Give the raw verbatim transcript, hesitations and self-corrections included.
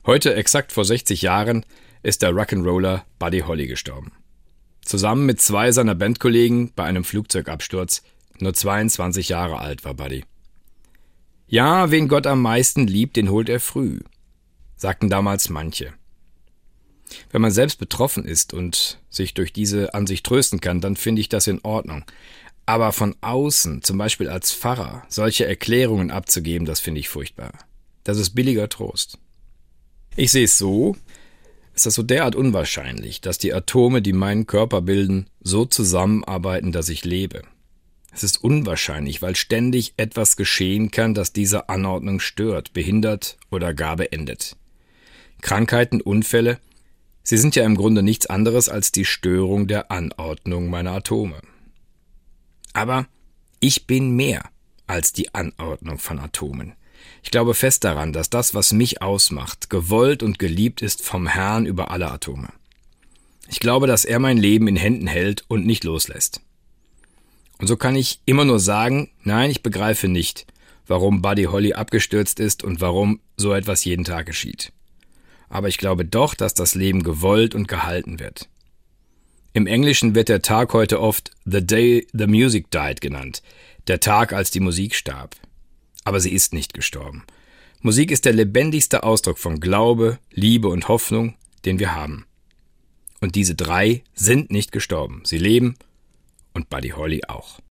Heute, exakt vor sechzig Jahren, ist der Rock'n'Roller Buddy Holly gestorben. Zusammen mit zwei seiner Bandkollegen bei einem Flugzeugabsturz. Nur zweiundzwanzig Jahre alt war Buddy. Ja, wen Gott am meisten liebt, den holt er früh, sagten damals manche. Wenn man selbst betroffen ist und sich durch diese Ansicht trösten kann, dann finde ich das in Ordnung. Aber von außen, zum Beispiel als Pfarrer, solche Erklärungen abzugeben, das finde ich furchtbar. Das ist billiger Trost. Ich sehe es so, es ist so derart unwahrscheinlich, dass die Atome, die meinen Körper bilden, so zusammenarbeiten, dass ich lebe. Es ist unwahrscheinlich, weil ständig etwas geschehen kann, das diese Anordnung stört, behindert oder gar beendet. Krankheiten, Unfälle, sie sind ja im Grunde nichts anderes als die Störung der Anordnung meiner Atome. Aber ich bin mehr als die Anordnung von Atomen. Ich glaube fest daran, dass das, was mich ausmacht, gewollt und geliebt ist vom Herrn über alle Atome. Ich glaube, dass er mein Leben in Händen hält und nicht loslässt. Und so kann ich immer nur sagen, nein, ich begreife nicht, warum Buddy Holly abgestürzt ist und warum so etwas jeden Tag geschieht. Aber ich glaube doch, dass das Leben gewollt und gehalten wird. Im Englischen wird der Tag heute oft The Day the Music Died genannt, der Tag, als die Musik starb. Aber sie ist nicht gestorben. Musik ist der lebendigste Ausdruck von Glaube, Liebe und Hoffnung, den wir haben. Und diese drei sind nicht gestorben. Sie leben und Buddy Holly auch.